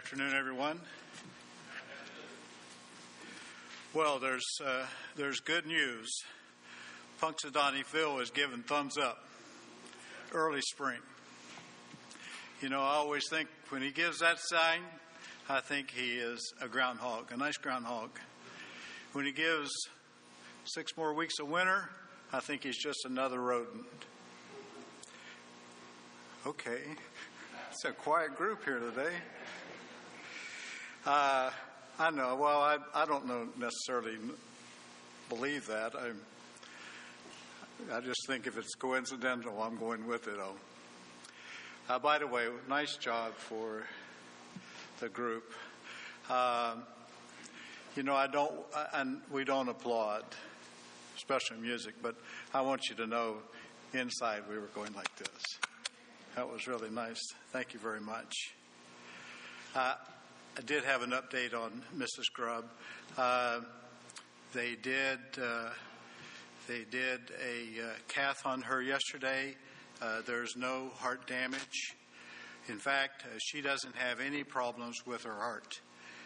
afternoon, everyone. Well, there's good news. Punxsutawney Phil is giving thumbs up. Early spring. You know, I always think when he gives that sign, I think he is a groundhog, a nice groundhog. When he gives 6 more weeks of winter, I think he's just another rodent. Okay, it's a quiet group here today. I know. Well, I don't necessarily believe that. I just think if it's coincidental, I'm going with it. By the way, nice job for the group. You know, we don't applaud, especially music, but I want you to know inside we were going like this. That was really nice. Thank you very much. I did have an update on Mrs. Grubb. They did a cath on her yesterday. There's no heart damage. In fact, she doesn't have any problems with her heart.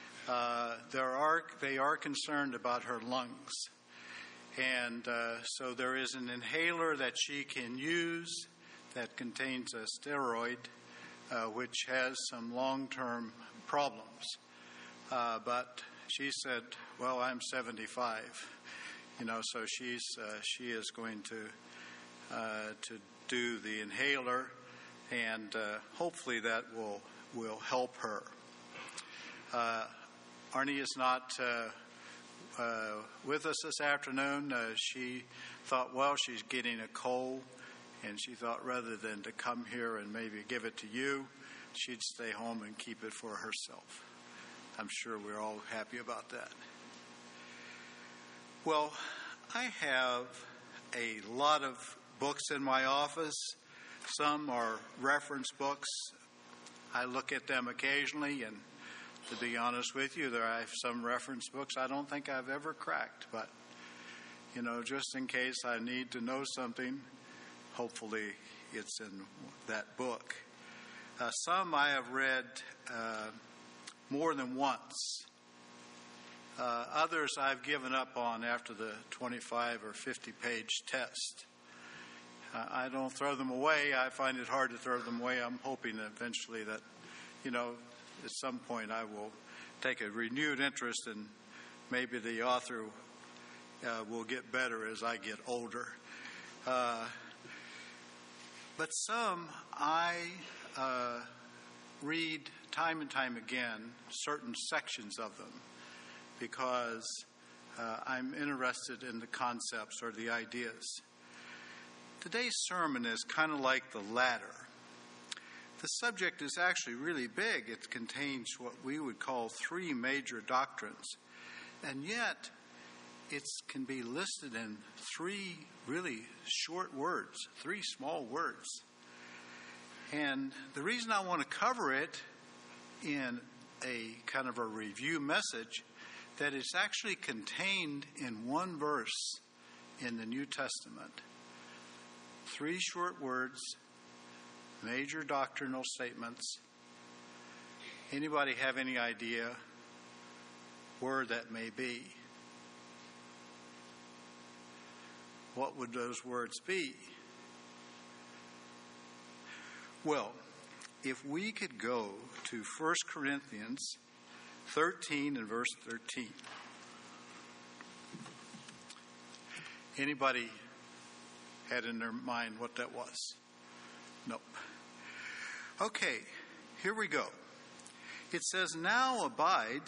They are concerned about her lungs. And so there is an inhaler that she can use that contains a steroid, which has some long-term problems. But she said, well, I'm 75, you know, so she is going to do the inhaler, and hopefully that will help her. Arnie is not with us this afternoon. She thought, well, she's getting a cold, and she thought rather than to come here and maybe give it to you, she'd stay home and keep it for herself. I'm sure we're all happy about that. Well, I have a lot of books in my office. Some are reference books. I look at them occasionally, and to be honest with you, there are some reference books I don't think I've ever cracked. But, you know, just in case I need to know something, hopefully it's in that book. Some I have read more than once. Others I've given up on after the 25 or 50-page test. I don't throw them away. I find it hard to throw them away. I'm hoping eventually that, you know, at some point I will take a renewed interest, and maybe the author will get better as I get older. But some I read time and time again, certain sections of them, because I'm interested in the concepts or the ideas. Today's sermon is kind of like the latter. The subject is actually really big. It contains what we would call 3 major doctrines, and yet it can be listed in 3 really short words, 3 small words. And the reason I want to cover it in a kind of a review message, that it's actually contained in 1 verse in the New Testament. 3 short words, major doctrinal statements. Anybody have any idea where that may be? What would those words be? Well, if we could go to 1 Corinthians 13 and verse 13. Anybody had in their mind what that was? Nope. Okay, here we go. It says, now abides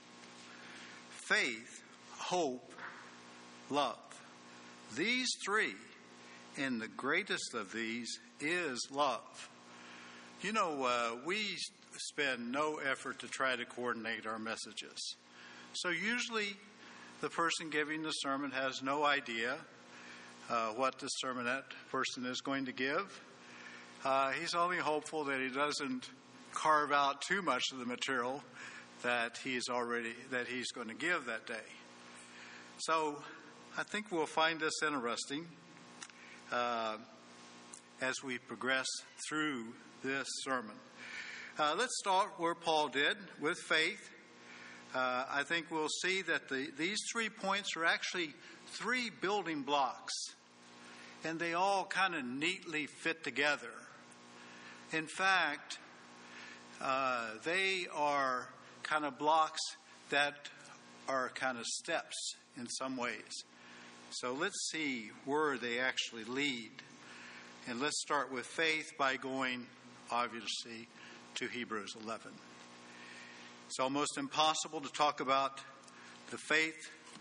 faith, hope, love. These 3, and the greatest of these is love. You know, we spend no effort to try to coordinate our messages. So usually the person giving the sermon has no idea what the sermonette person is going to give. He's only hopeful that he doesn't carve out too much of the material that he's going to give that day. So I think we'll find this interesting as we progress through this sermon. Let's start where Paul did, with faith. I think we'll see that these 3 points are actually 3 building blocks, and they all kind of neatly fit together. In fact, they are kind of blocks that are kind of steps in some ways. So let's see where they actually lead. And let's start with faith by going, obviously, to Hebrews 11. It's almost impossible to talk about the faith,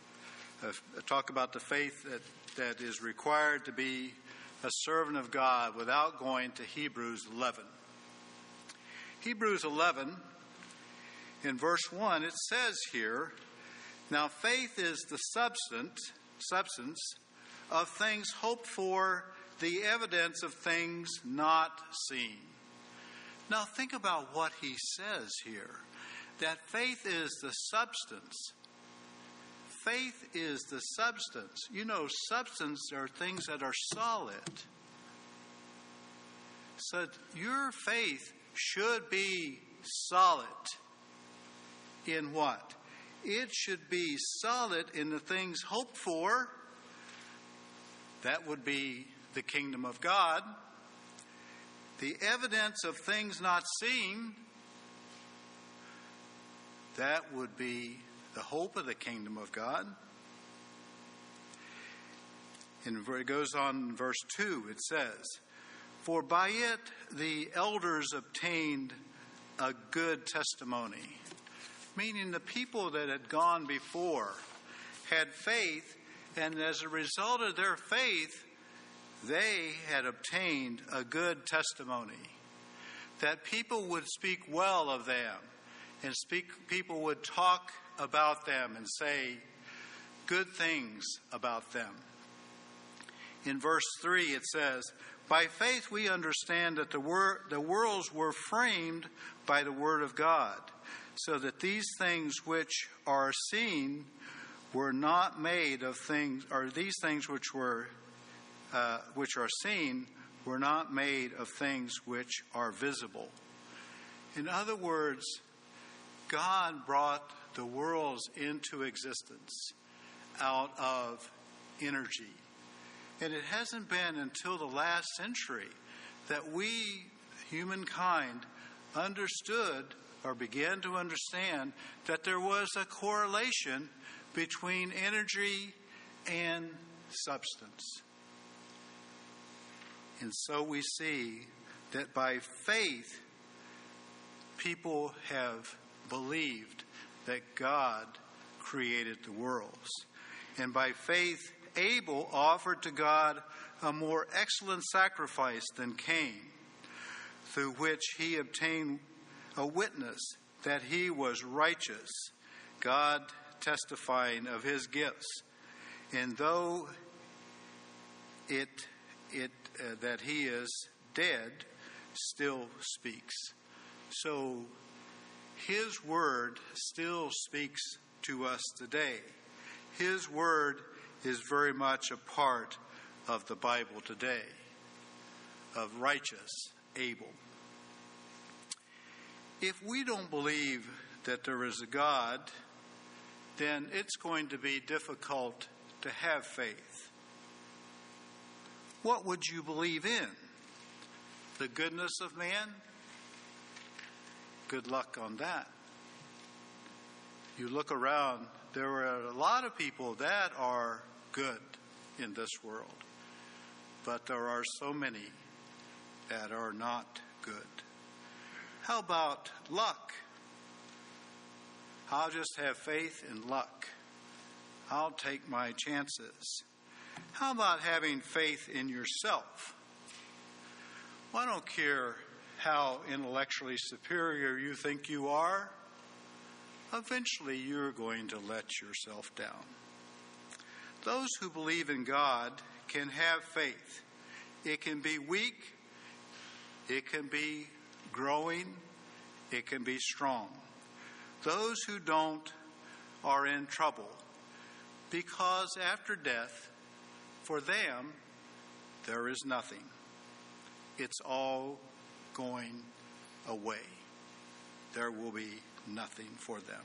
that is required to be a servant of God without going to Hebrews 11. Hebrews 11, in verse 1, it says here, "Now faith is the substance of things hoped for, the evidence of things not seen." Now think about what he says here, that faith is the substance. Faith is the substance. You know, substance are things that are solid. So your faith should be solid. In what? It should be solid in the things hoped for. That would be the kingdom of God. The evidence of things not seen, that would be the hope of the kingdom of God. And it goes on in verse 2, it says, "For by it the elders obtained a good testimony." Meaning the people that had gone before had faith, and as a result of their faith, they had obtained a good testimony. That people would speak well of them, and people would talk about them and say good things about them. In verse 3 it says, "By faith we understand that the worlds were framed by the word of God, so that these things which are seen were not made of things, or these things which are seen were not made of things which are visible." In other words, God brought the worlds into existence out of energy. And it hasn't been until the last century that we, humankind, understood or began to understand that there was a correlation between energy and substance. And so we see that by faith, people have believed that God created the worlds. And by faith, Abel offered to God a more excellent sacrifice than Cain, through which he obtained a witness that he was righteous, God testifying of his gifts. And though that he is dead, still speaks. So his word still speaks to us today. His word is very much a part of the Bible today, of righteous Abel. If we don't believe that there is a God, then it's going to be difficult to have faith. What would you believe in? The goodness of man? Good luck on that. You look around, there are a lot of people that are good in this world, but there are so many that are not good. How about luck? I'll just have faith in luck. I'll take my chances. How about having faith in yourself? Well, I don't care how intellectually superior you think you are. Eventually, you're going to let yourself down. Those who believe in God can have faith. It can be weak. It can be growing. It can be strong. Those who don't are in trouble, because after death, for them, there is nothing. It's all going away. there will be nothing for them.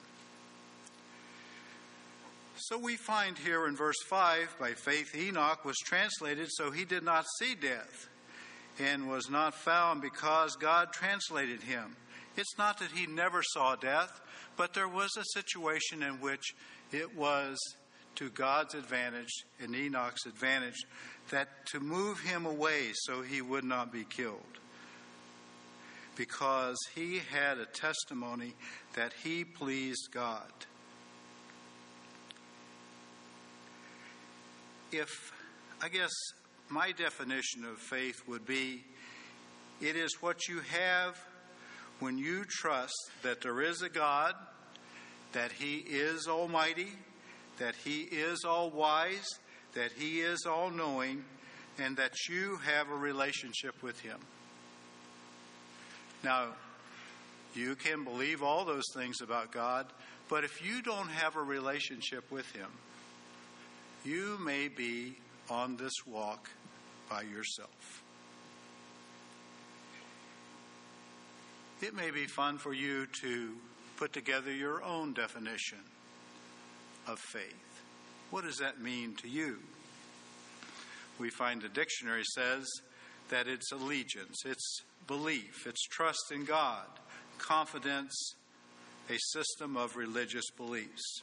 So we find here in verse 5, by faith Enoch was translated so he did not see death, and was not found because God translated him. It's not that he never saw death, but there was a situation in which it was to God's advantage and Enoch's advantage that to move him away so he would not be killed, because he had a testimony that he pleased God. I guess my definition of faith would be, it is what you have when you trust that there is a God, that he is almighty, that he is all wise, that he is all knowing, and that you have a relationship with him. Now, you can believe all those things about God, but if you don't have a relationship with him, you may be on this walk by yourself. It may be fun for you to put together your own definition of faith. What does that mean to you? We find the dictionary says that it's allegiance, it's belief, it's trust in God, confidence, a system of religious beliefs.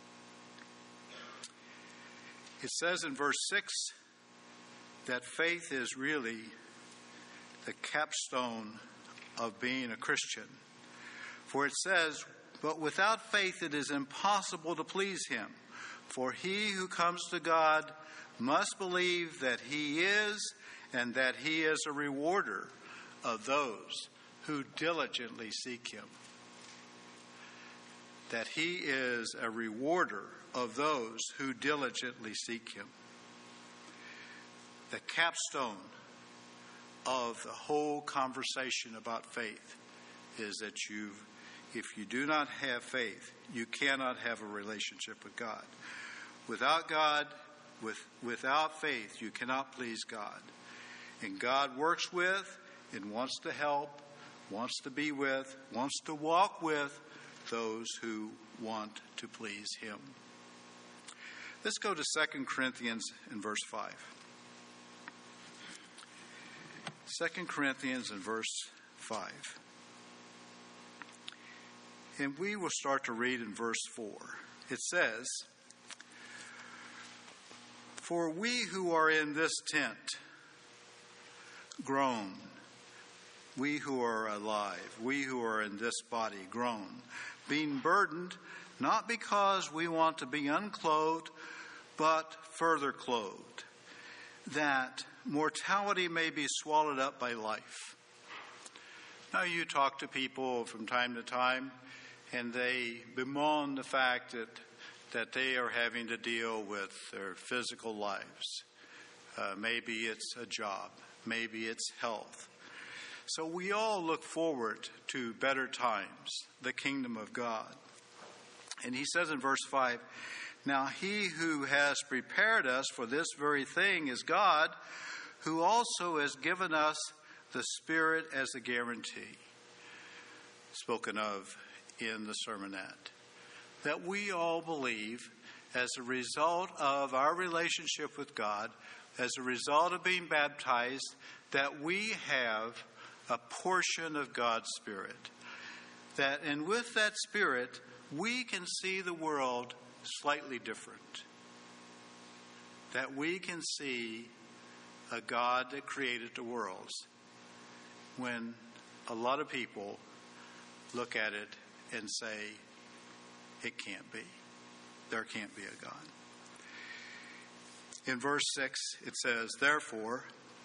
It says in verse 6 that faith is really the capstone of being a Christian. For it says, but without faith it is impossible to please him. For he who comes to God must believe that he is, and that he is a rewarder of those who diligently seek him. That he is a rewarder of those who diligently seek him. The capstone of the whole conversation about faith is that if you do not have faith, you cannot have a relationship with God. Without faith, you cannot please God. And God works with and wants to help, wants to be with, wants to walk with those who want to please him. Let's go to 2 Corinthians in verse 5. 2 Corinthians in verse 5. And we will start to read in verse 4. It says, for we who are in this tent groan, we who are alive, we who are in this body groan, being burdened, not because we want to be unclothed, but further clothed, that mortality may be swallowed up by life. Now you talk to people from time to time, and they bemoan the fact that they are having to deal with their physical lives. Maybe it's a job, maybe it's health. So we all look forward to better times, the kingdom of God. And he says in verse 5, now he who has prepared us for this very thing is God, who also has given us the Spirit as a guarantee, spoken of in the sermonette, that we all believe as a result of our relationship with God, as a result of being baptized, that we have a portion of God's Spirit. And with that Spirit, we can see the world slightly different. That we can see a God that created the worlds when a lot of people look at it and say, it can't be. There can't be a God. In verse 6, it says, therefore,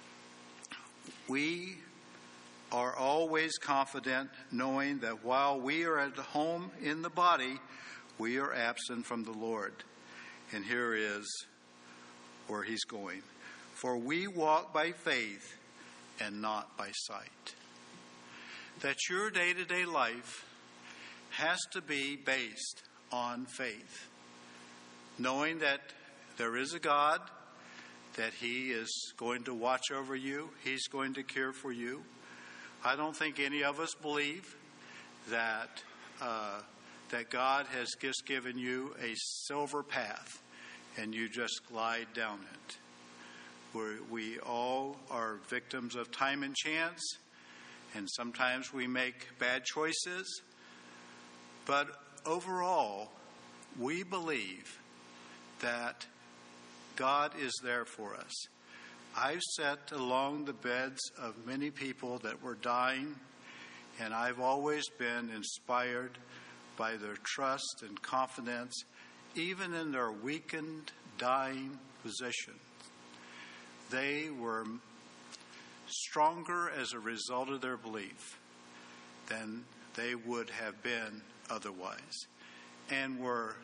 we are always confident, knowing that while we are at home in the body, we are absent from the Lord. And here is where he's going. For we walk by faith and not by sight. That your day-to-day life has to be based on faith. Knowing that there is a God, that he is going to watch over you, he's going to care for you. I don't think any of us believe that God has just given you a silver path and you just glide down it. We all are victims of time and chance, and sometimes we make bad choices. But overall, we believe that God is there for us. I've sat along the beds of many people that were dying, and I've always been inspired by their trust and confidence, even in their weakened, dying position. They were stronger as a result of their belief than they would have been otherwise, and were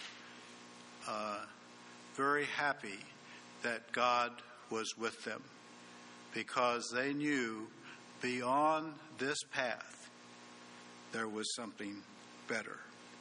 very happy that God was with them, because they knew beyond this path there was something better.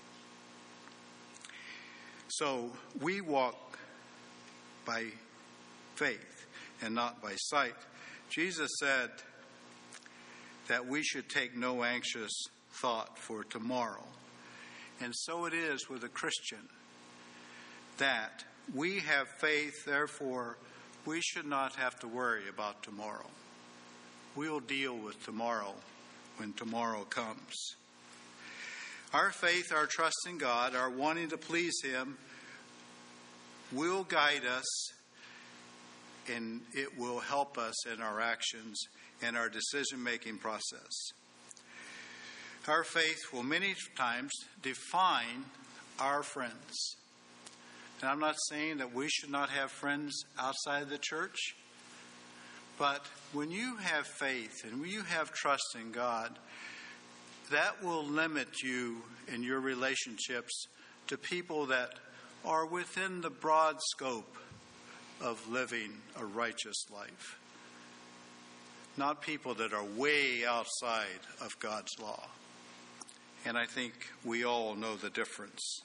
So we walk by faith and not by sight. Jesus said that we should take no anxious thought for tomorrow. And so it is with a Christian, that we have faith, therefore we should not have to worry about tomorrow. We'll deal with tomorrow when tomorrow comes. Our faith, our trust in God, our wanting to please Him will guide us, and it will help us in our actions and our decision-making process. Our faith will many times define our friends. And I'm not saying that we should not have friends outside the church, but when you have faith and when you have trust in God, that will limit you in your relationships to people that are within the broad scope of living a righteous life, not people that are way outside of God's law. And I think we all know the difference.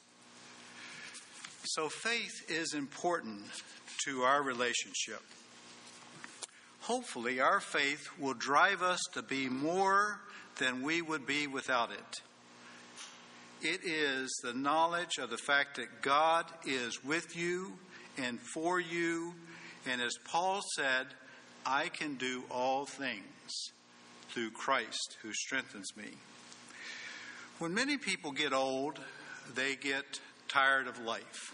So faith is important to our relationship. Hopefully, our faith will drive us to be more than we would be without it. It is the knowledge of the fact that God is with you and for you. And as Paul said, I can do all things through Christ who strengthens me. When many people get old, they get tired of life.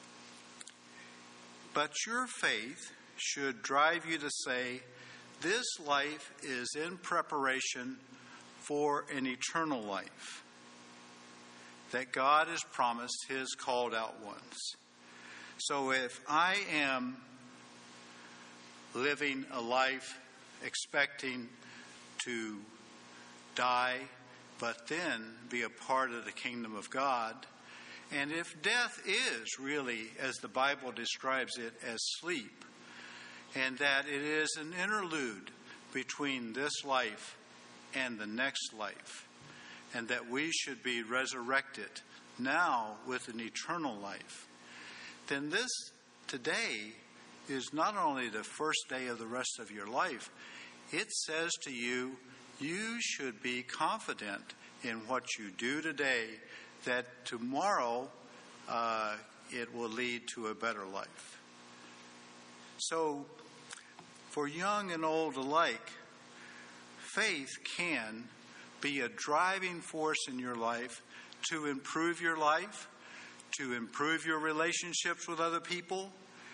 But your faith should drive you to say, this life is in preparation for an eternal life that God has promised His called out ones. So if I am living a life expecting to die, but then be a part of the kingdom of God, and if death is really, as the Bible describes it, as sleep, and that it is an interlude between this life and the next life, and that we should be resurrected now with an eternal life, then this today is not only the first day of the rest of your life, it says to you, you should be confident in what you do today, that tomorrow it will lead to a better life. So, for young and old alike, faith can be a driving force in your life to improve your life, to improve your relationships with other people,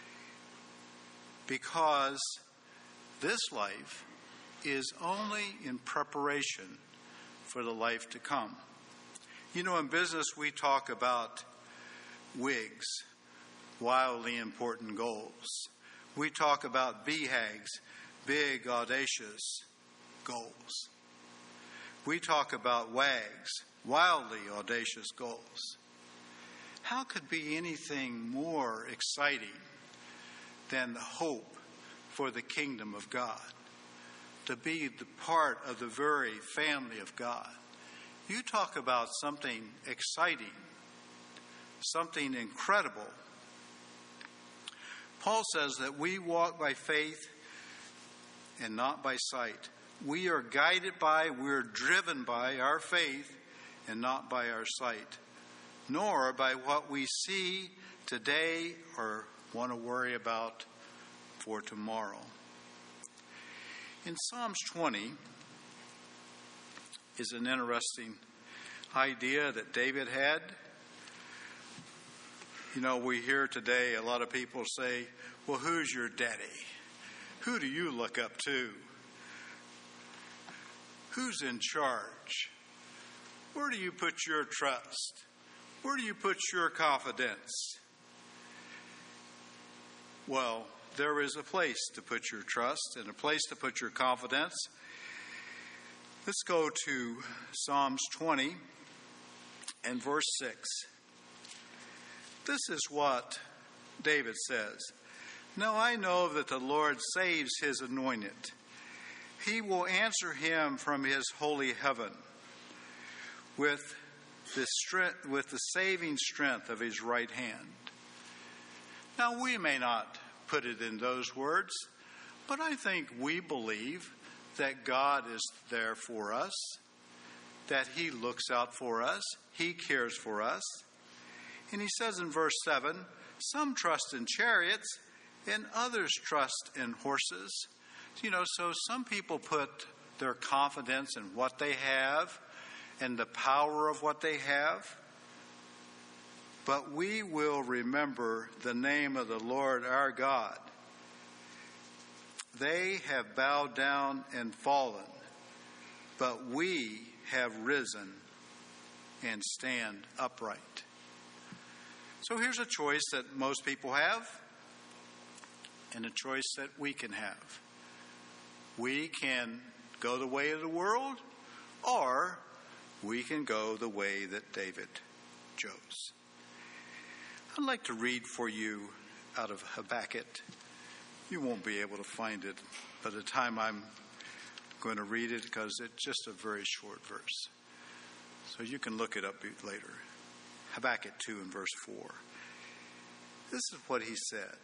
because this life is only in preparation for the life to come. You know, in business we talk about WIGs, wildly important goals. We talk about BHAGs, big, audacious goals. We talk about WAGs, wildly audacious goals. How could be anything more exciting than the hope for the kingdom of God, to be the part of the very family of God? You talk about something exciting, something incredible. Paul says that we walk by faith and not by sight. We are guided by, we're driven by our faith and not by our sight, nor by what we see today or want to worry about for tomorrow. In Psalms 20 is an interesting idea that David had. You know, we hear today a lot of people say, well, who's your daddy? Who do you look up to? Who's in charge? Where do you put your trust? Where do you put your confidence? Well, there is a place to put your trust and a place to put your confidence. Let's go to Psalms 20 and verse 6. This is what David says. Now I know that the Lord saves his anointed. He will answer him from his holy heaven with the saving strength of his right hand. Now we may not put it in those words, but I think we believe that God is there for us, that he looks out for us, he cares for us. And he says in verse 7, some trust in chariots and others trust in horses. You know, so some people put their confidence in what they have and the power of what they have. But we will remember the name of the Lord our God. They have bowed down and fallen, but we have risen and stand upright. So here's a choice that most people have and a choice that we can have. We can go the way of the world, or we can go the way that David chose. I'd like to read for you out of Habakkuk. You won't be able to find it by the time I'm going to read it because it's just a very short verse. So you can look it up later. Habakkuk 2 and verse 4. This is what he said.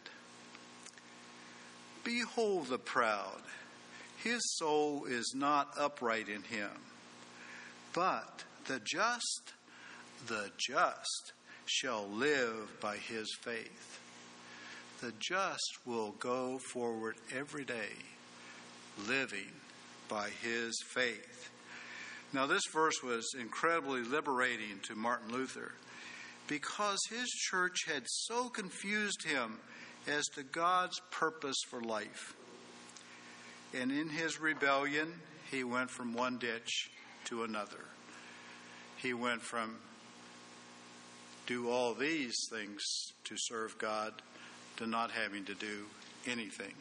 Behold the proud. His soul is not upright in him. But the just shall live by his faith. The just will go forward every day, living by his faith. Now, this verse was incredibly liberating to Martin Luther because his church had so confused him as to God's purpose for life. And in his rebellion, he went from one ditch to another. He went from do all these things to serve God to not having to do anything.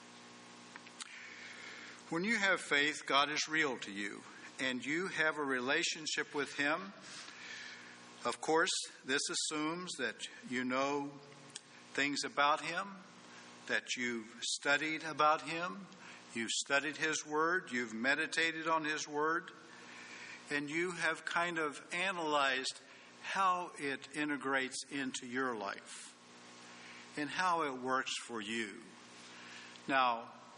When you have faith, God is real to you, and you have a relationship with him. Of course, this assumes that you know things about him, that you've studied about him, you've studied his word, you've meditated on his word, and you have kind of analyzed how it integrates into your life and how it works for you. Now,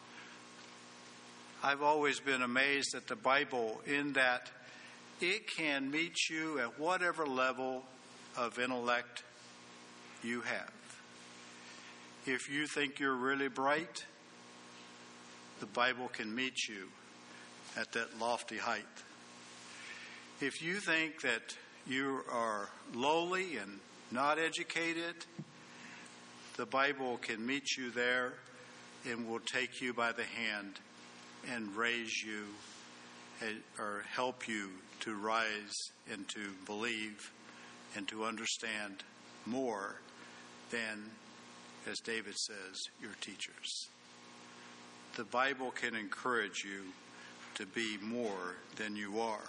I've always been amazed at the Bible in that it can meet you at whatever level of intellect you have. If you think you're really bright, the Bible can meet you at that lofty height. If you think that you are lowly and not educated, the Bible can meet you there and will take you by the hand and raise you or help you to rise and to believe and to understand more than, as David says, your teachers. The Bible can encourage you to be more than you are.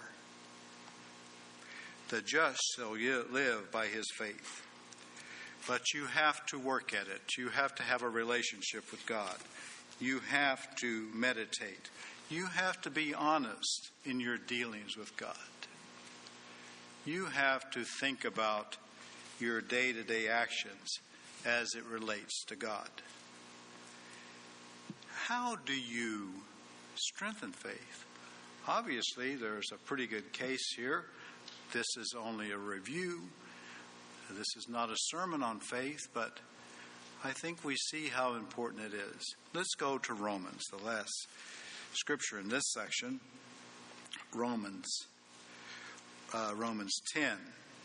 The just shall live by his faith. But you have to work at it. You have to have a relationship with God. You have to meditate. You have to be honest in your dealings with God. You have to think about your day-to-day actions as it relates to God. How do you strengthen faith? Obviously, there's a pretty good case here this is only a review. This is not a sermon on faith, but I think we see how important it is. Let's go to Romans, the last scripture in this section. Romans 10.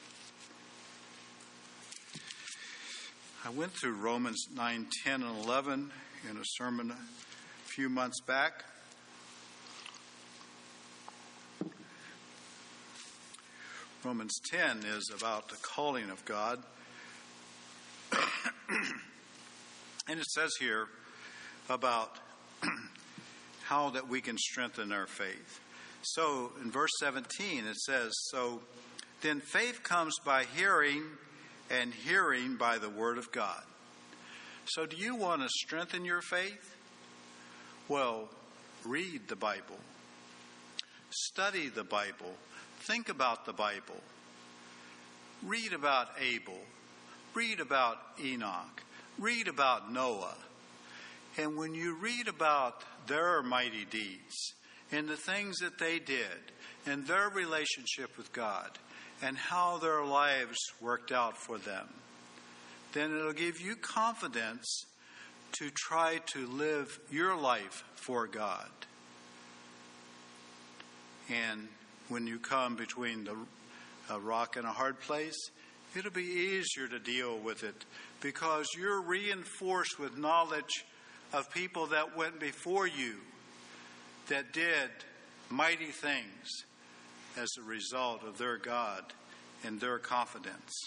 I went through Romans 9, 10, and 11 in a sermon a few months back. Romans 10 is about the calling of God. And it says here about how that we can strengthen our faith. So in verse 17 it says, so then faith comes by hearing, and hearing by the word of God. So do you want to strengthen your faith? Well, read the Bible. Study the Bible. Think about the Bible. Read about Abel. Read about Enoch. Read about Noah. And when you read about their mighty deeds and the things that they did and their relationship with God and how their lives worked out for them, then it'll give you confidence to try to live your life for God. And when you come between a rock and a hard place, it'll be easier to deal with it because you're reinforced with knowledge of people that went before you that did mighty things as a result of their God and their confidence.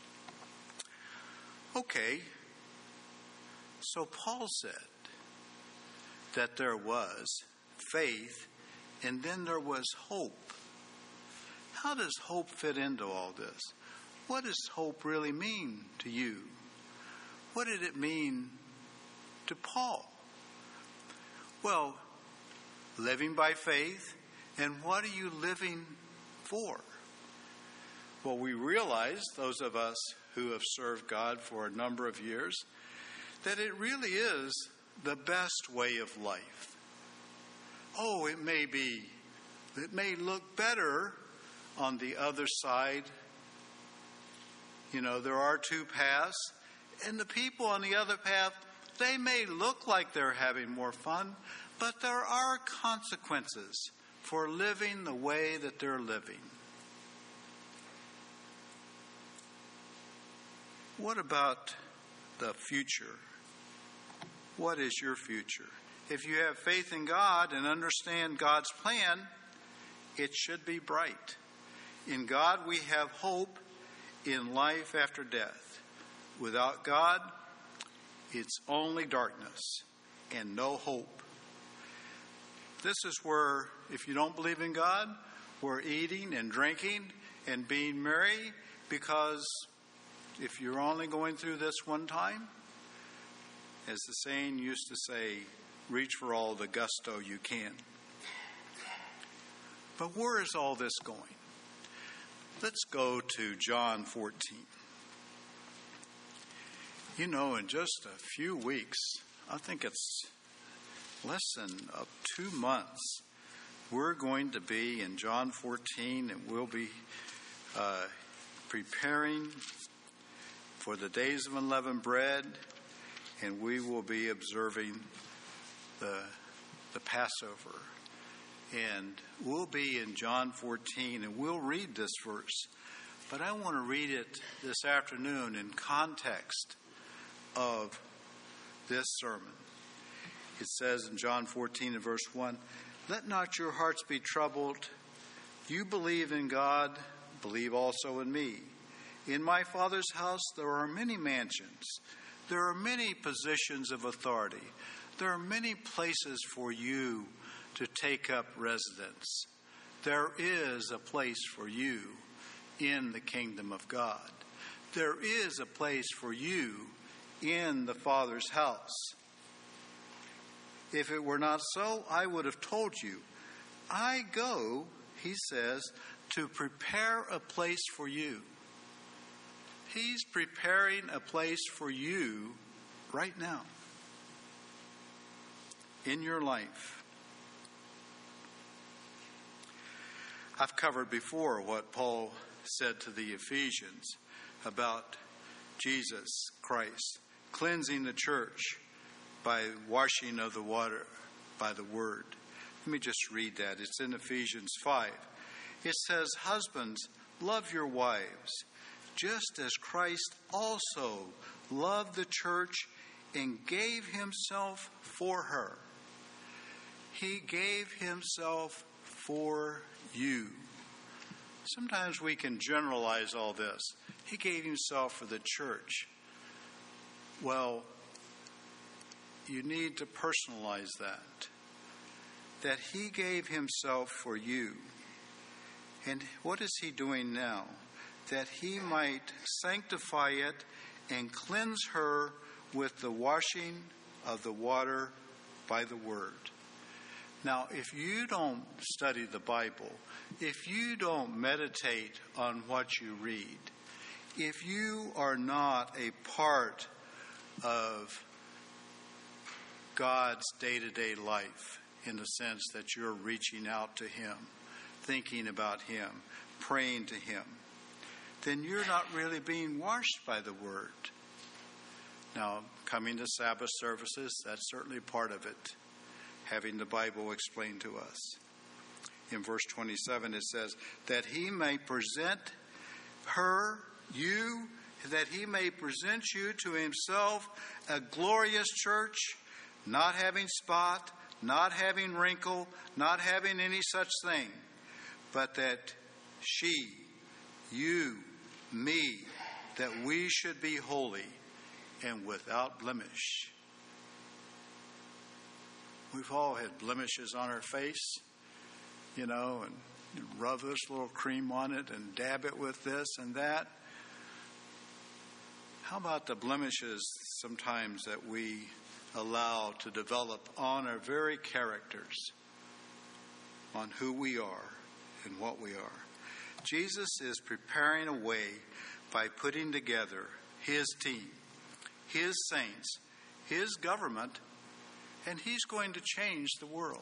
Okay, so Paul said that there was faith and then there was hope. How does hope fit into all this? What does hope really mean to you? What did it mean to Paul? Well, living by faith, and what are you living for? Well, we realize, those of us who have served God for a number of years, that it really is the best way of life. Oh, it may look better on the other side. You know, there are two paths, and the people on the other path, they may look like they're having more fun, but there are consequences for living the way that they're living. What about the future? What is your future? If you have faith in God and understand God's plan, it should be bright. In God we have hope in life after death. Without God, it's only darkness and no hope. This is where, if you don't believe in God, we're eating and drinking and being merry, because if you're only going through this one time, as the saying used to say, reach for all the gusto you can. But where is all this going? Let's go to John 14. You know, in just a few weeks, I think it's less than 2 months, we're going to be in John 14, and we'll be preparing for the days of unleavened bread, and we will be observing the Passover. And we'll be in John 14, and we'll read this verse. But I want to read it this afternoon in context of this sermon. It says in John 14 and verse 1, "Let not your hearts be troubled. You believe in God, believe also in me. In my Father's house there are many mansions. There are many positions of authority. There are many places for you to take up residence. There is a place for you in the kingdom of God. There is a place for you in the Father's house. If it were not so, I would have told you. I go," he says, "to prepare a place for you." He's preparing a place for you right now in your life. I've covered before what Paul said to the Ephesians about Jesus Christ cleansing the church by washing of the water by the word. Let me just read that. It's in Ephesians 5. It says, "Husbands, love your wives, just as Christ also loved the church and gave himself for her." He gave himself for you. Sometimes we can generalize all this. He gave himself for the church. Well, you need to personalize that. That he gave himself for you. And what is he doing now? That he might sanctify it and cleanse her with the washing of the water by the word. Now, if you don't study the Bible, if you don't meditate on what you read, if you are not a part of God's day-to-day life, in the sense that you're reaching out to him, thinking about him, praying to him, then you're not really being washed by the word. Now, coming to Sabbath services, that's certainly part of it, having the Bible explained to us. In verse 27 it says, that he may present you to himself a glorious church, not having spot, not having wrinkle, not having any such thing, but that you, me, that we should be holy and without blemish. We've all had blemishes on our face, and rub this little cream on it and dab it with this and that. How about the blemishes sometimes that we allow to develop on our very characters, on who we are and what we are? Jesus is preparing a way by putting together his team, his saints, his government, and he's going to change the world.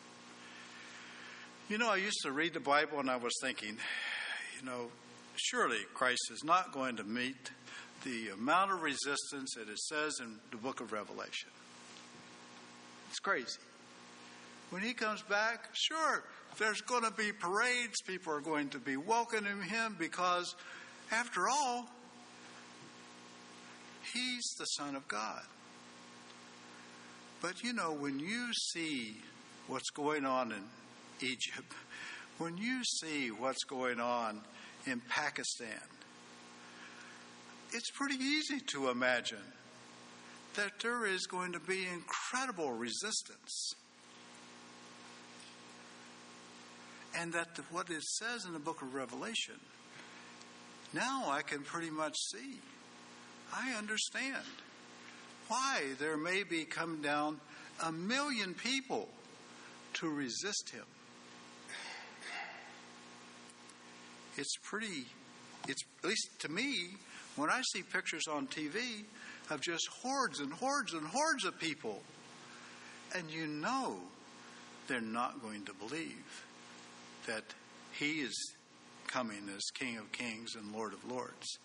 I used to read the Bible and I was thinking, surely Christ is not going to meet the amount of resistance that it says in the book of Revelation. It's crazy. When he comes back, sure, there's going to be parades. People are going to be welcoming him because, after all, he's the Son of God. But when you see what's going on in Egypt, when you see what's going on in Pakistan, it's pretty easy to imagine that there is going to be incredible resistance. And that what it says in the book of Revelation, now I can pretty much see. I understand why there may be come down 1 million people to resist him. It's at least to me, when I see pictures on TV of just hordes and hordes and hordes of people, and they're not going to believe that he is coming as King of Kings and Lord of Lords.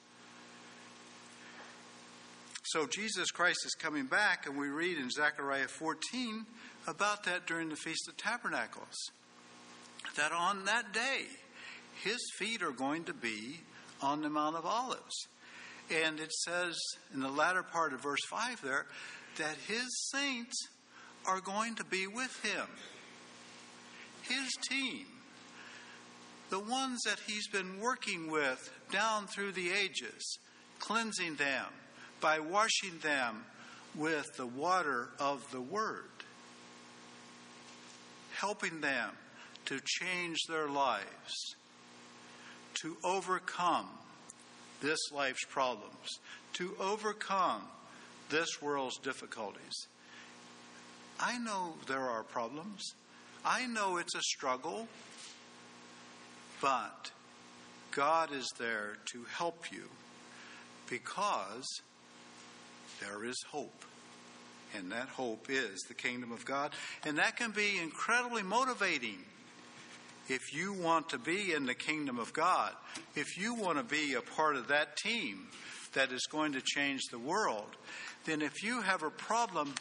So Jesus Christ is coming back, and we read in Zechariah 14 about that during the Feast of Tabernacles, that on that day, his feet are going to be on the Mount of Olives. And it says in the latter part of verse 5 there, that his saints are going to be with him. His team, the ones that he's been working with down through the ages, cleansing them by washing them with the water of the word, helping them to change their lives, to overcome this life's problems, to overcome this world's difficulties. I know there are problems. I know it's a struggle, but God is there to help you because there is hope. And that hope is the kingdom of God. And that can be incredibly motivating if you want to be in the kingdom of God, if you want to be a part of that team that is going to change the world, then if you have a problem,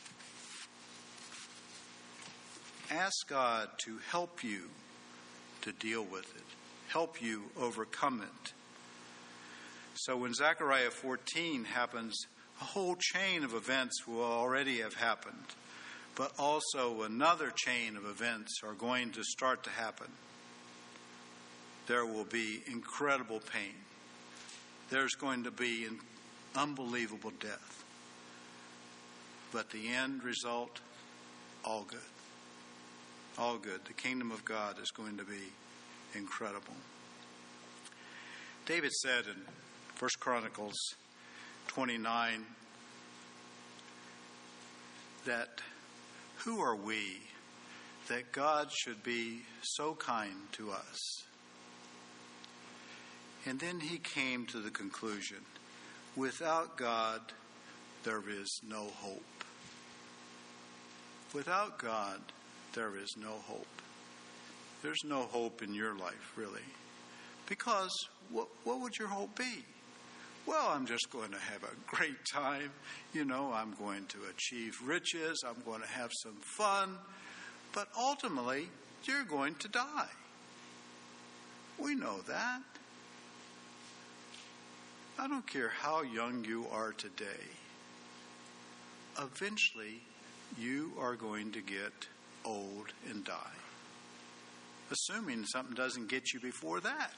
ask God to help you to deal with it, help you overcome it. So when Zechariah 14 happens, a whole chain of events will already have happened, but also another chain of events are going to start to happen. There will be incredible pain. There's going to be an unbelievable death. But the end result, all good. All good. The kingdom of God is going to be incredible. David said in 1 Chronicles 29 that who are we that God should be so kind to us? And then he came to the conclusion, without God, there is no hope. Without God, there is no hope. There's no hope in your life, really. Because what would your hope be? Well, I'm just going to have a great time. I'm going to achieve riches. I'm going to have some fun. But ultimately, you're going to die. We know that. I don't care how young you are today. Eventually, you are going to get old and die. Assuming something doesn't get you before that.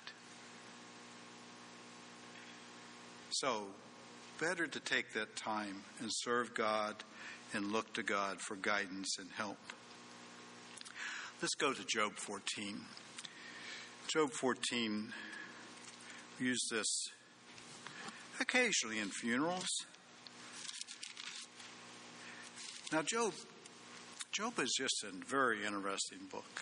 So, better to take that time and serve God and look to God for guidance and help. Let's go to Job 14. Job 14, we use this occasionally in funerals. Now, Job is just a very interesting book.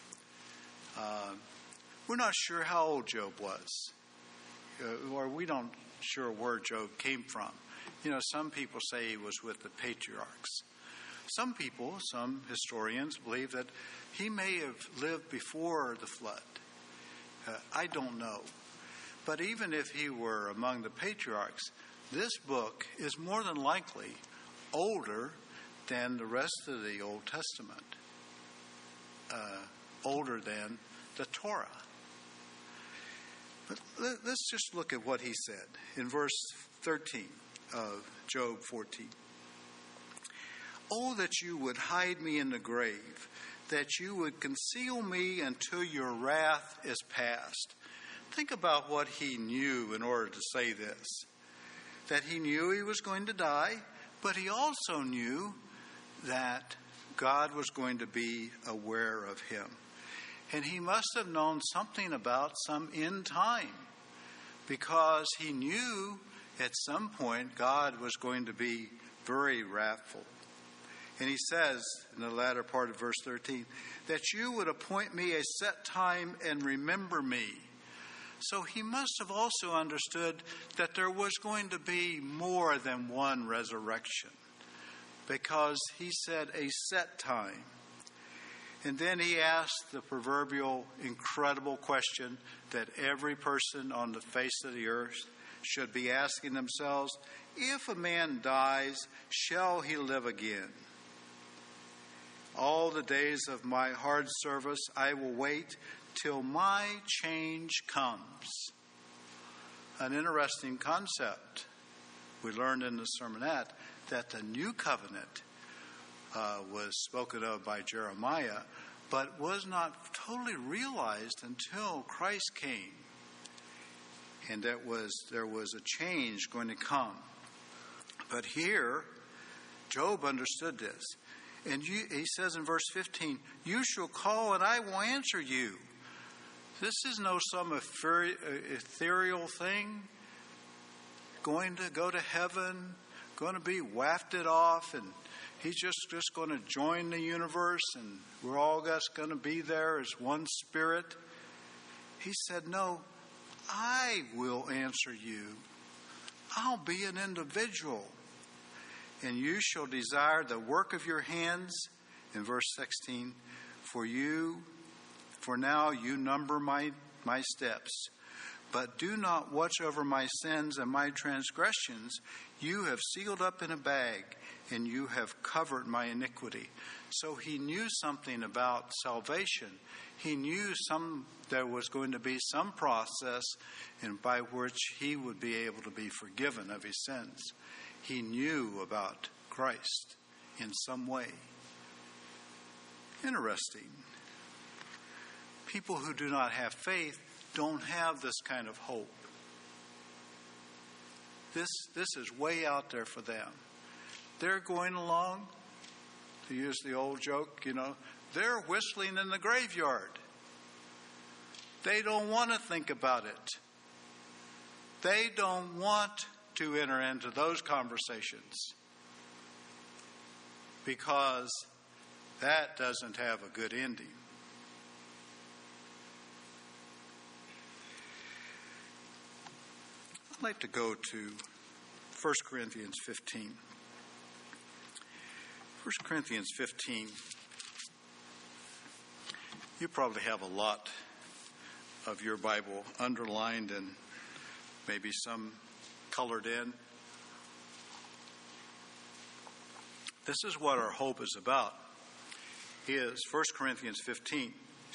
We're not sure how old Job was, or we don't sure where Job came from. Some people say he was with the patriarchs. Some historians believe that he may have lived before the flood. I don't know. But even if he were among the patriarchs, this book is more than likely older than the rest of the Old Testament, older than the Torah. But let's just look at what he said in verse 13 of Job 14. Oh, that you would hide me in the grave, that you would conceal me until your wrath is past. Think about what he knew in order to say this. That he knew he was going to die, but he also knew that God was going to be aware of him. And he must have known something about some end time, because he knew at some point God was going to be very wrathful. And he says in the latter part of verse 13, that you would appoint me a set time and remember me. So he must have also understood that there was going to be more than one resurrection, because he said a set time. And then he asked the proverbial incredible question that every person on the face of the earth should be asking themselves: if a man dies, shall he live again? All the days of my hard service I will wait till my change comes. An interesting concept. We learned in the sermonette that the new covenant was spoken of by Jeremiah, but was not totally realized until Christ came. And there was a change going to come. But here, Job understood this. And he says in verse 15, you shall call and I will answer you. This is no some ethereal thing, going to go to heaven, going to be wafted off, and he's just going to join the universe, and we're all just going to be there as one spirit. He said, no, I will answer you. I'll be an individual. And you shall desire the work of your hands, in verse 16, for For now you number my steps. But do not watch over my sins and my transgressions. You have sealed up in a bag, and you have covered my iniquity. So he knew something about salvation. He knew there was going to be some process by which he would be able to be forgiven of his sins. He knew about Christ in some way. Interesting. People who do not have faith don't have this kind of hope. This is way out there for them. They're going along, to use the old joke, they're whistling in the graveyard. They don't want to think about it. They don't want to enter into those conversations because that doesn't have a good ending. I'd like to go to 1 Corinthians 15. 1 Corinthians 15. You probably have a lot of your Bible underlined and maybe some colored in. This is what our hope is about. Is 1 Corinthians 15.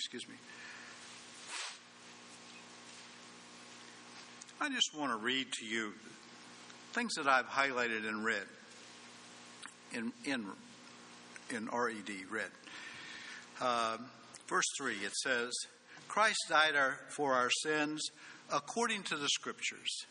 I just want to read to you things that I've highlighted and read in RED, read. Verse 3, it says, Christ died for our sins according to the Scriptures.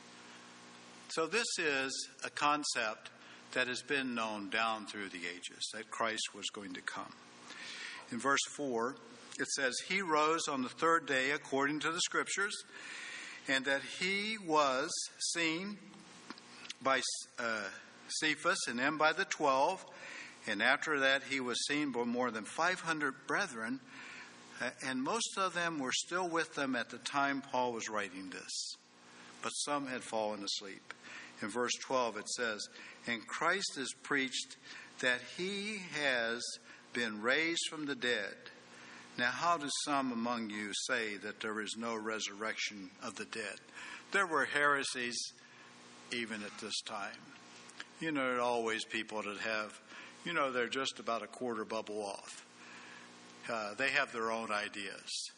So this is a concept that has been known down through the ages, that Christ was going to come. In verse 4, it says, He rose on the third day according to the Scriptures, and that he was seen by Cephas and then by the 12, and after that he was seen by more than 500 brethren, and most of them were still with them at the time Paul was writing this, but some had fallen asleep. In verse 12 it says, And Christ is preached that he has been raised from the dead. Now, how do some among you say that there is no resurrection of the dead? There were heresies even at this time. There are always people that have, they're just about a quarter bubble off. They have their own ideas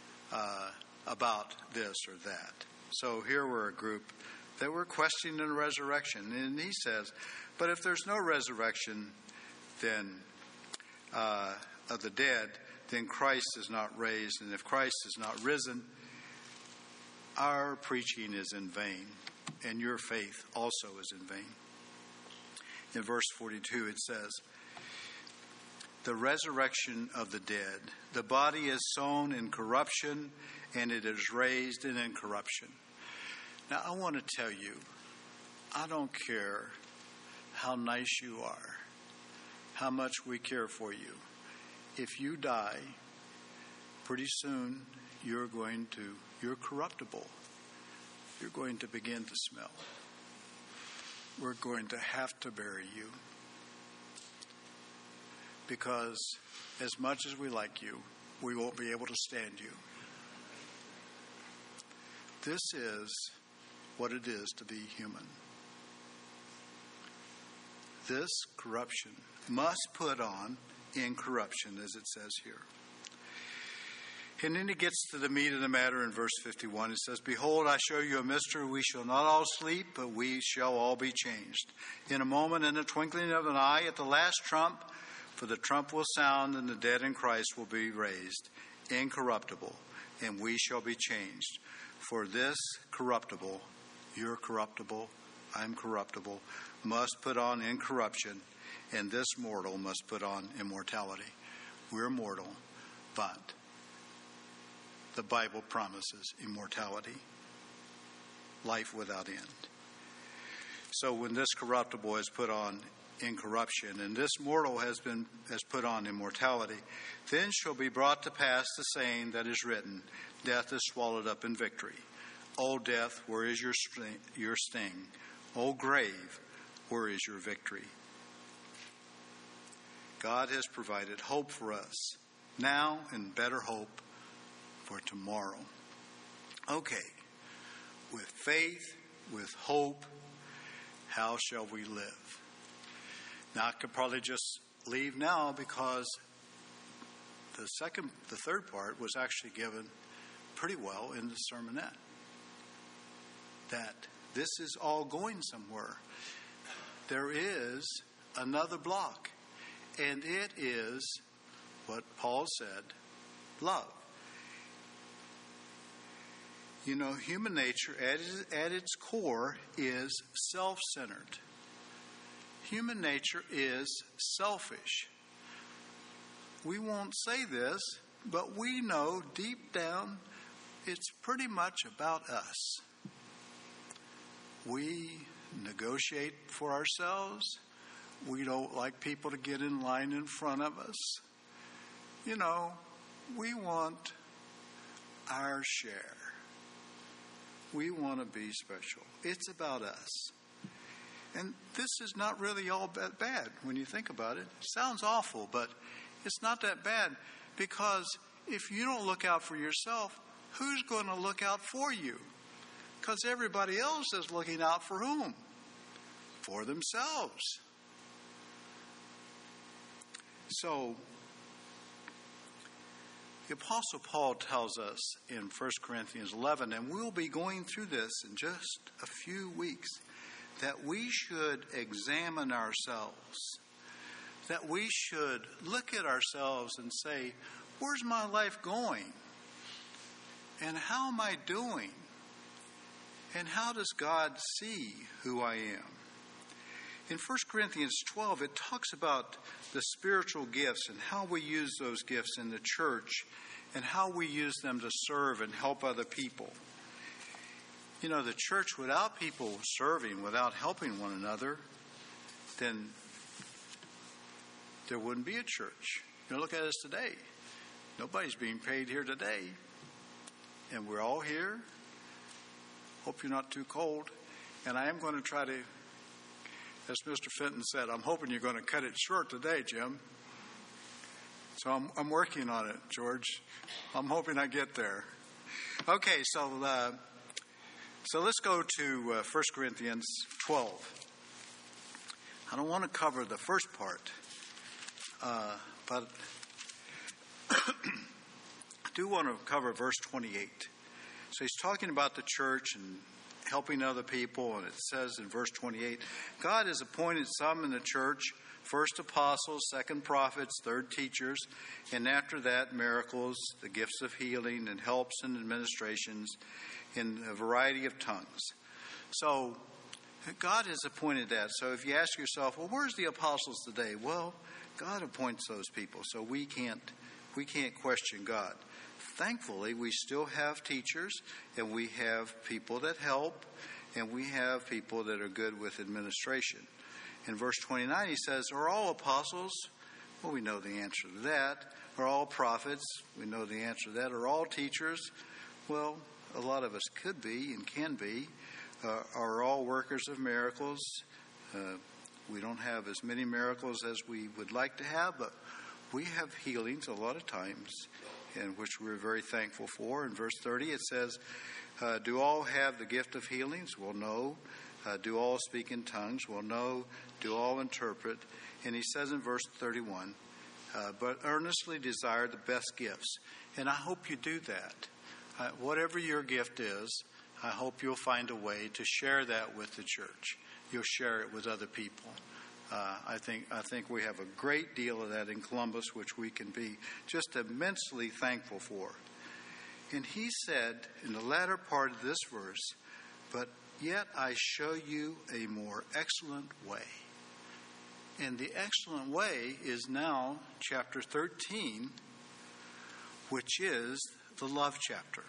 about this or that. So here were a group that were questioning the resurrection. And he says, but if there's no resurrection then of the dead, then Christ is not raised. And if Christ is not risen, our preaching is in vain, and your faith also is in vain. In verse 42 it says, The resurrection of the dead. The body is sown in corruption, and it is raised in incorruption. Now I want to tell you, I don't care how nice you are, how much we care for you. If you die, pretty soon you're corruptible. You're going to begin to smell. We're going to have to bury you. Because as much as we like you, we won't be able to stand you. This is what it is to be human. This corruption must put on incorruption, as it says here. And then it gets to the meat of the matter in verse 51. It says, Behold, I show you a mystery. We shall not all sleep, but we shall all be changed. In a moment, in the twinkling of an eye, at the last trump, for the trump will sound, and the dead in Christ will be raised, incorruptible, and we shall be changed. For this corruptible, you're corruptible, I'm corruptible, must put on incorruption, and this mortal must put on immortality. We're mortal, but the Bible promises immortality, life without end. So when this corruptible is put on incorruption, and this mortal has put on immortality, then shall be brought to pass the saying that is written, Death is swallowed up in victory. O death, where is your sting? O grave, where is your victory? God has provided hope for us now, and better hope for tomorrow. Okay, with faith, with hope, how shall we live? Now, I could probably just leave now because the third part was actually given pretty well in the sermonette. That this is all going somewhere. There is another block, and it is what Paul said, love. You know, human nature at its core is self-centered. Human nature is selfish. We won't say this, but we know deep down it's pretty much about us. We negotiate for ourselves. We don't like people to get in line in front of us. You know, we want our share. We want to be special. It's about us. And this is not really all that bad when you think about it. It sounds awful, but it's not that bad, because if you don't look out for yourself, who's going to look out for you? Because everybody else is looking out for whom? For themselves. So, the Apostle Paul tells us in 1 Corinthians 11, and we'll be going through this in just a few weeks, that we should examine ourselves, that we should look at ourselves and say, where's my life going? And how am I doing? And how does God see who I am? In 1 Corinthians 12, it talks about the spiritual gifts and how we use those gifts in the church and how we use them to serve and help other people. You know, the church, without people serving, without helping one another, then there wouldn't be a church. You know, look at us today. Nobody's being paid here today. And we're all here. Hope you're not too cold. And I am going to try to, as Mr. Fenton said, I'm hoping you're going to cut it short today, Jim. So I'm working on it, George. I'm hoping I get there. Okay, so let's go to 1 Corinthians 12. I don't want to cover the first part, but I do want to cover verse 28. So he's talking about the church and helping other people, and it says in verse 28, God has appointed some in the church, first apostles, second prophets, third teachers, and after that miracles, the gifts of healing and helps and administrations in a variety of tongues. So God has appointed that. So if you ask yourself, well, where's the apostles today? Well, God appoints those people, so we can't question God. Thankfully, we still have teachers, and we have people that help, and we have people that are good with administration. In verse 29, he says, are all apostles? Well, we know the answer to that. Are all prophets? We know the answer to that. Are all teachers? Well, a lot of us could be and can be. Are all workers of miracles? We don't have as many miracles as we would like to have, but we have healings a lot of times, in which we're very thankful for. In verse 30, it says, do all have the gift of healings? Well, no. Do all speak in tongues? Well, no. Do all interpret? And he says in verse 31, but earnestly desire the best gifts. And I hope you do that. Whatever your gift is, I hope you'll find a way to share that with the church. You'll share it with other people. I think we have a great deal of that in Columbus, which we can be just immensely thankful for. And he said in the latter part of this verse, but yet I show you a more excellent way. And the excellent way is now chapter 13, which is the love chapter,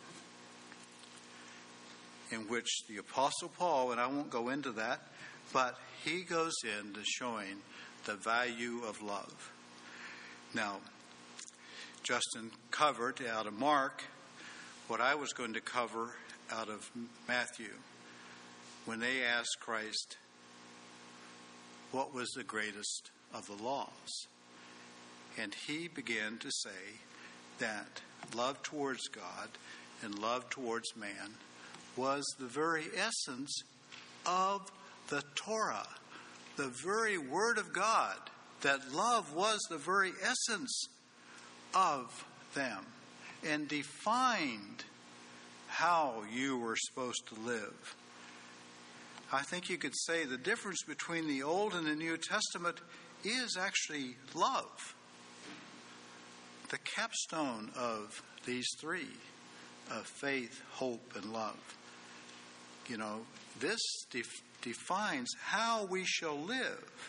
in which the Apostle Paul, and I won't go into that, but he goes into showing the value of love. Now, Justin covered out of Mark what I was going to cover out of Matthew, when they asked Christ, what was the greatest of the laws? And he began to say that love towards God and love towards man, was the very essence of the Torah, the very Word of God, that love was the very essence of them and defined how you were supposed to live. I think you could say the difference between the Old and the New Testament is actually love. The capstone of these three, of faith, hope, and love. This defines how we shall live.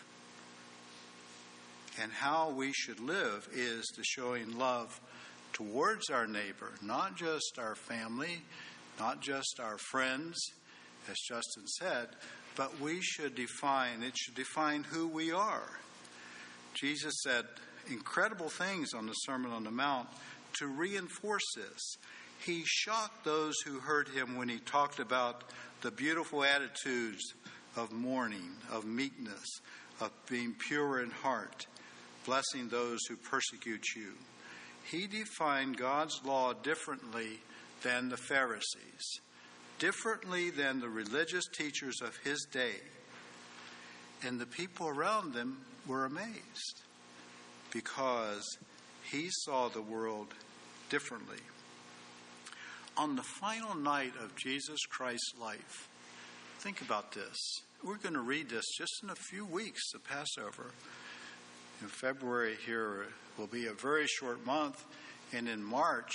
And how we should live is to showing love towards our neighbor, not just our family, not just our friends, as Justin said, but it should define who we are. Jesus said incredible things on the Sermon on the Mount to reinforce this. He shocked those who heard him when he talked about the beautiful attitudes of mourning, of meekness, of being pure in heart, blessing those who persecute you. He defined God's law differently than the Pharisees, differently than the religious teachers of his day. And the people around them were amazed because he saw the world differently. On the final night of Jesus Christ's life, think about this. We're going to read this just in a few weeks, the Passover. In February here will be a very short month, and in March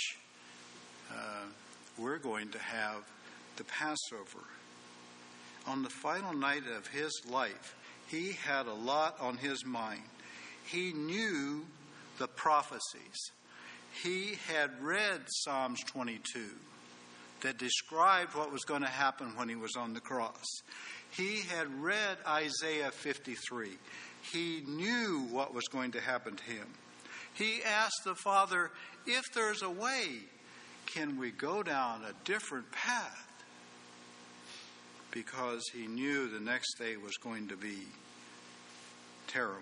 we're going to have the Passover. On the final night of his life, he had a lot on his mind. He knew the prophecies. He had read Psalms 22 that described what was going to happen when he was on the cross. He had read Isaiah 53. He knew what was going to happen to him. He asked the Father, if there's a way, can we go down a different path? Because he knew the next day was going to be terrible.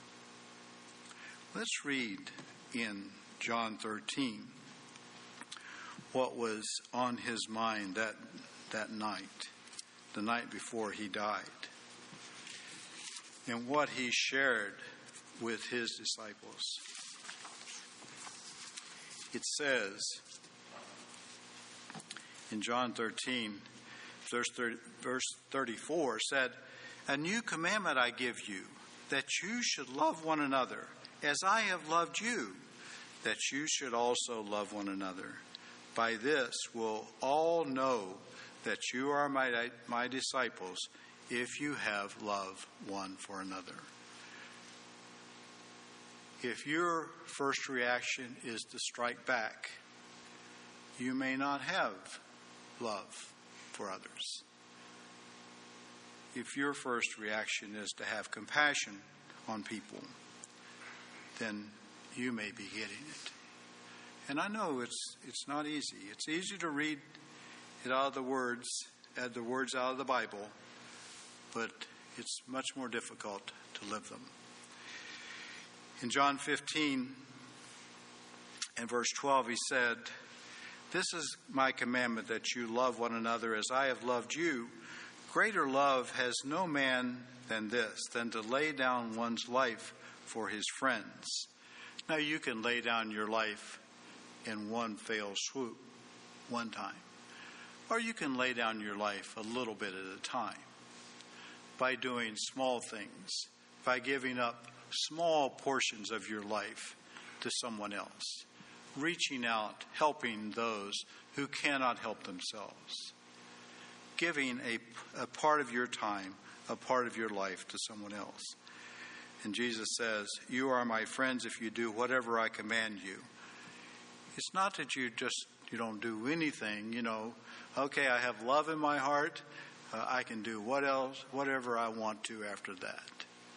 Let's read in John 13 what was on his mind that night, the night before he died, and what he shared with his disciples. It says in John 13, verse 34, said, "A new commandment I give you, that you should love one another, as I have loved you, that you should also love one another. By this will all know that you are my disciples, if you have love one for another." If your first reaction is to strike back, you may not have love for others. If your first reaction is to have compassion on people, then you may be hitting it. And I know it's not easy. It's easy to read it out of the words out of the Bible, but it's much more difficult to live them. In John 15 and verse 12, he said, "This is my commandment, that you love one another as I have loved you. Greater love has no man than this, than to lay down one's life for his friends." Now you can lay down your life in one fell swoop, one time. Or you can lay down your life a little bit at a time by doing small things, by giving up small portions of your life to someone else, reaching out, helping those who cannot help themselves, giving a part of your time, a part of your life to someone else. And Jesus says, "You are my friends if you do whatever I command you." It's not that you don't do anything, okay, I have love in my heart, I can do whatever I want to after that.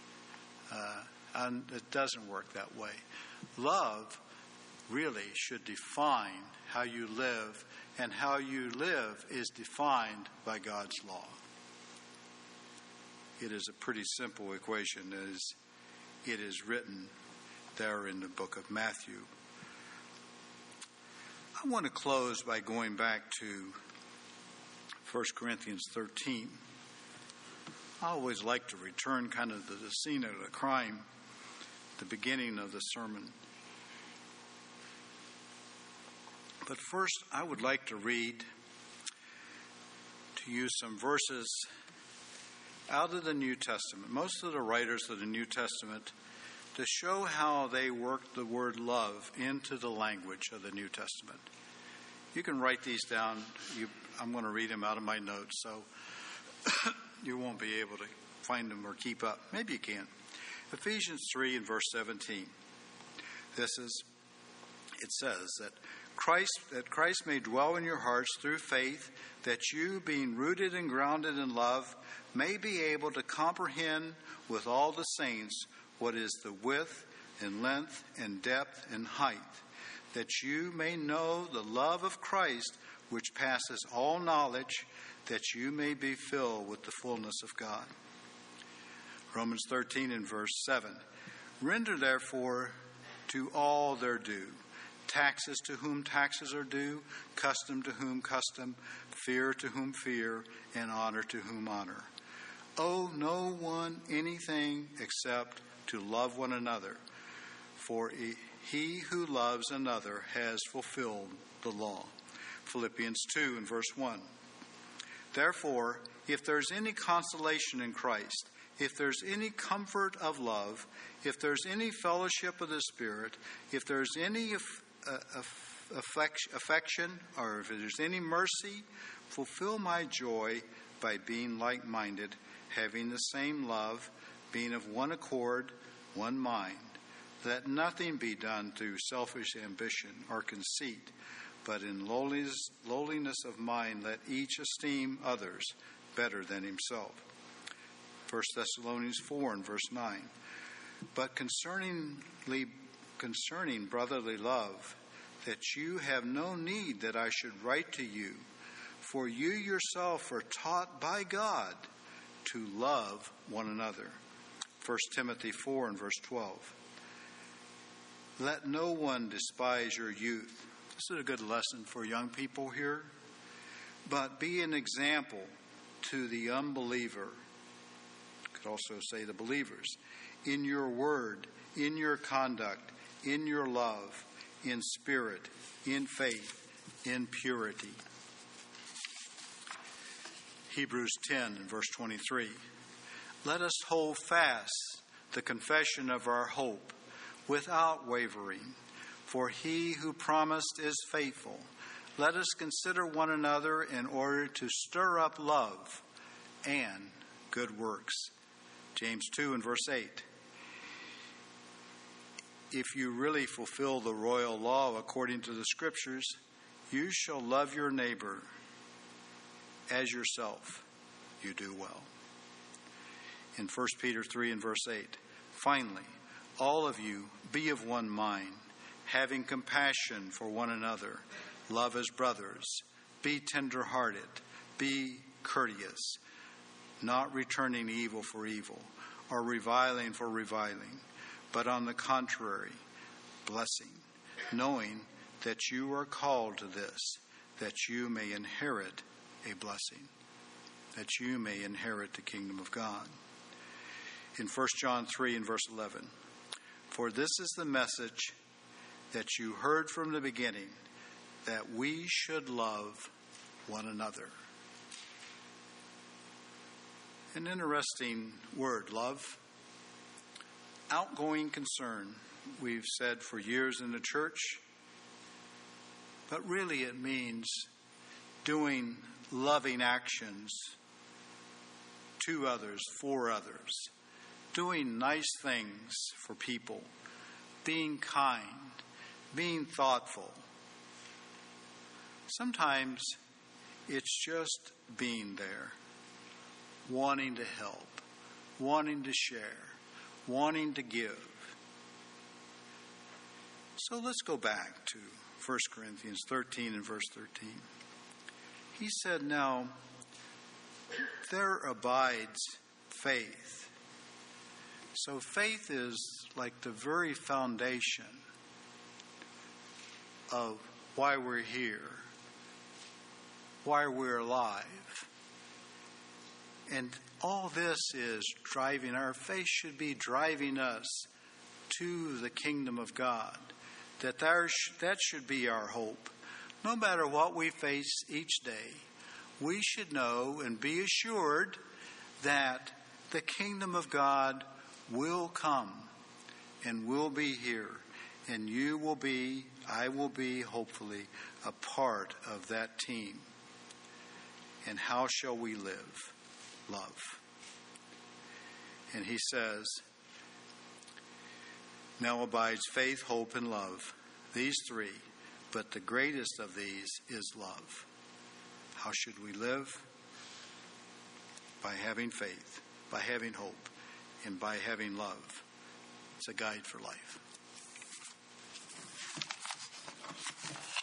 And it doesn't work that way. Love really should define how you live, and how you live is defined by God's law. It is a pretty simple equation as it is written there in the book of Matthew. I want to close by going back to 1 Corinthians 13. I always like to return kind of to the scene of the crime, the beginning of the sermon. But first, I would like to read to you some verses out of the New Testament. Most of the writers of the New Testament, to show how they worked the word love into the language of the New Testament. You can write these down. I'm going to read them out of my notes, so you won't be able to find them or keep up. Maybe you can. Ephesians 3 and verse 17. It says that Christ may dwell in your hearts through faith, that you, being rooted and grounded in love, may be able to comprehend with all the saints what is the width and length and depth and height, that you may know the love of Christ, which passes all knowledge, that you may be filled with the fullness of God. Romans 13 and verse 7. Render therefore to all their due. Taxes to whom taxes are due, custom to whom custom, fear to whom fear, and honor to whom honor. Owe no one anything except to love one another, for he who loves another has fulfilled the law. Philippians 2 and verse 1. Therefore, if there's any consolation in Christ, if there's any comfort of love, if there's any fellowship of the Spirit, if there's any affection, or if there's any mercy, fulfill my joy by being like-minded, having the same love, being of one accord, one mind. Let nothing be done through selfish ambition or conceit, but in lowliness of mind let each esteem others better than himself. 1 Thessalonians 4 and verse 9. But concerning brotherly love, that you have no need that I should write to you, for you yourself are taught by God to love one another. 1 Timothy 4 and verse 12. Let no one despise your youth. This is a good lesson for young people here. But be an example to the unbeliever. Could also say the believers. In your word, in your conduct, in your love, in spirit, in faith, in purity. Hebrews 10 and verse 23. Let us hold fast the confession of our hope without wavering, for he who promised is faithful. Let us consider one another in order to stir up love and good works. James 2 and verse 8. If you really fulfill the royal law according to the Scriptures, you shall love your neighbor as yourself. You do well. In 1 Peter 3 and verse 8, finally, all of you be of one mind, having compassion for one another, love as brothers, be tender-hearted, be courteous, not returning evil for evil, or reviling for reviling, but on the contrary, blessing, knowing that you are called to this, that you may inherit a blessing, that you may inherit the kingdom of God. In 1 John 3 and verse 11, for this is the message that you heard from the beginning, that we should love one another. An interesting word, love. Outgoing concern, we've said for years in the church, but really it means doing loving actions to others, for others, doing nice things for people, being kind, being thoughtful. Sometimes it's just being there, wanting to help, wanting to share, wanting to give. So let's go back to 1 Corinthians 13 and verse 13. He said, now, there abides faith. So faith is like the very foundation of why we're here, why we're alive. And all this is driving, our faith should be driving us to the kingdom of God. That should be our hope. No matter what we face each day, we should know and be assured that the kingdom of God will come and will be here. And you will be, I will be, hopefully, a part of that team. And how shall we live? Love. And he says, now abides faith, hope, and love. These three. But the greatest of these is love. How should we live? By having faith, by having hope, and by having love. It's a guide for life.